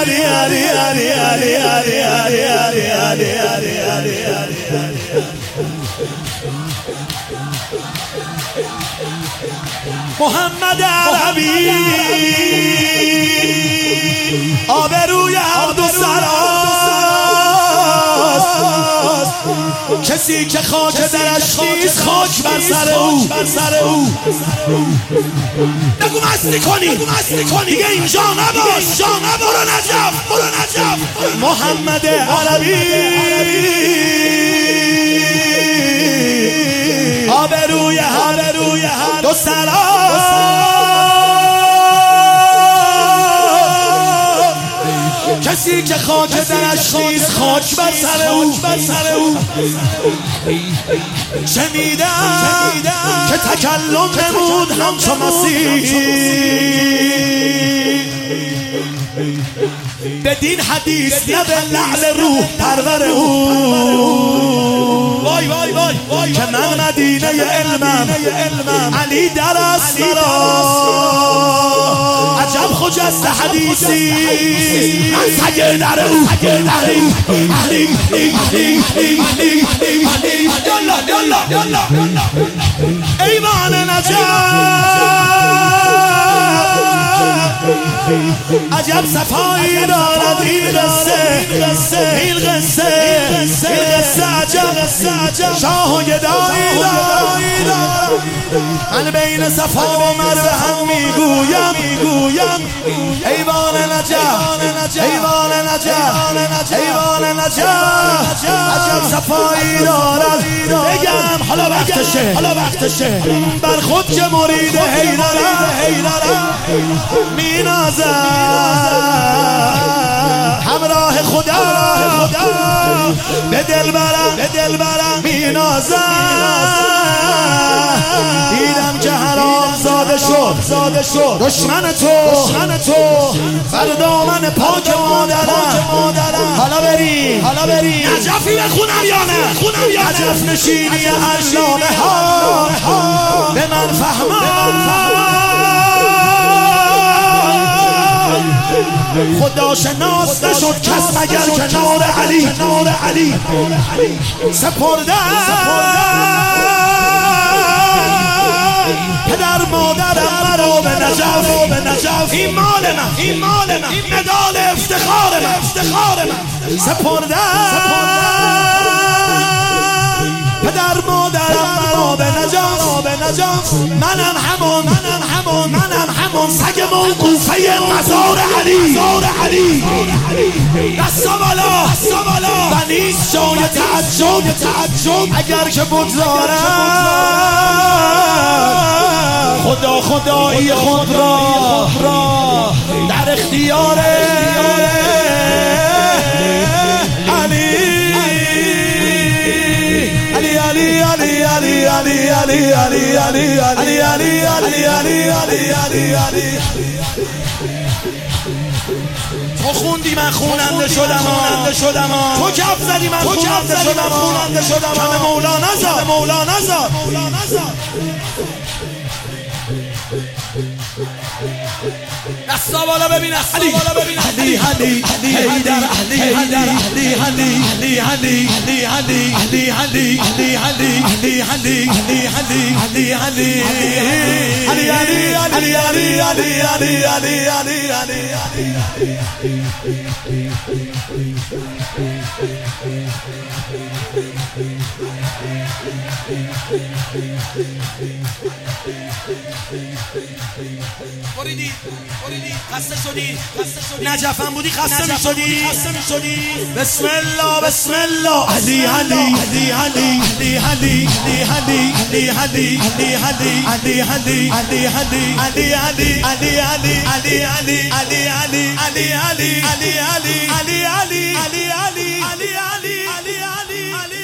محمد عربی آبروی عبدالسلاست، کسی که خاک درش نیست خاک بر سر او. نگو مستی کنی دیگه اینجا نباش، برو نجف. محمد عربی آبروی عبدالسلاست، کسی که خاک درش نیست خاک بر سر او. شنیدم که تکلم نمود همچو مسیح، بدین حدیث لب لعل روح پرور او. وای که من مدینه علمم، علی در است مرا، عجب خجسته حدیثی من سگه در او. ایوان نجف عجب صفایی دارد این قصه عجب شاه و گدایی دارد. من بین صفا و مروه هم میگویم ایوان نجف عجب صفایی دارد. بگم حالا وقتشه بر خود که مرید حیدرم مینازم، همراه خدا به دل برم مینازم. دیدم که حرام زاده شد دشمن تو بر دامن پاک مادرم. حالا بریم نجفی بخونم یا نه؟ نجف نشینی علامه ها به من فهمان، خدا شناس نشد کس مگر کنار علی سپردم. پدر مادرم مرا به نجف، این مال من، این مدال افتخار من سپردم. پدر مادرم مرا به نجف، منم همون سگ موقوفه مزار علی. دستا بالا و نیست جای تعجب اگر که بگذارم خدایی خود را در اختیار تو خوندی من خوننده شدم، تو کف زدی من خوننده شدم. کم مولانا زاد. دستا بالا ببین علی خسته شدی نجفم بودی خسته میشدی. بسم الله علی علی